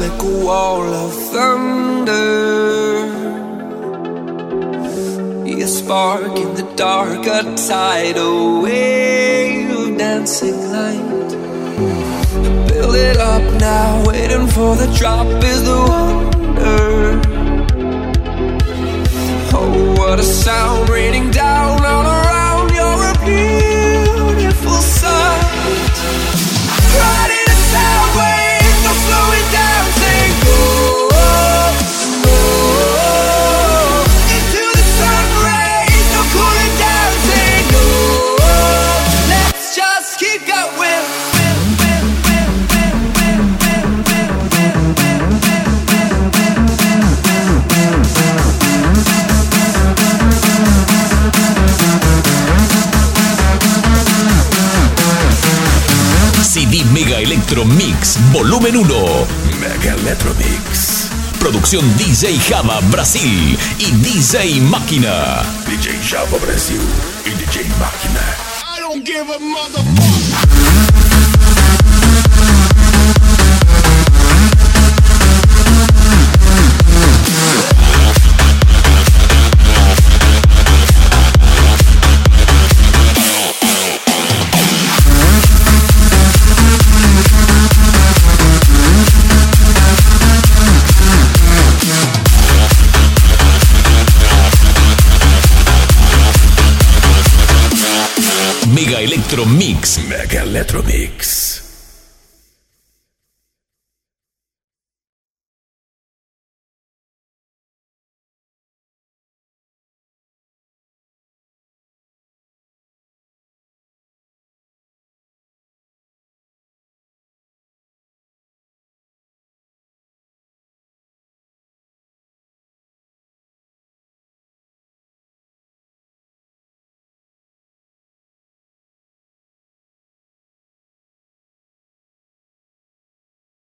like a wall of thunder. Be a spark in the dark, a tidal wave of dancing light. Build it up now, waiting for the drop is the wonder. Oh, what a sound raining down all around. You're a beautiful sight. Riding a sound wave, no slowing down. Say go, go into the sun rays, no cooling down. Say no, let's just keep going. CD Mega Electro Mix Volumen 1. Mega Electro Mix. Producción DJ Java Brasil y DJ Máquina. DJ Java Brasil y DJ Máquina. I don't give a motherfucker. Mega Electro Mix. Mega Electro Mix.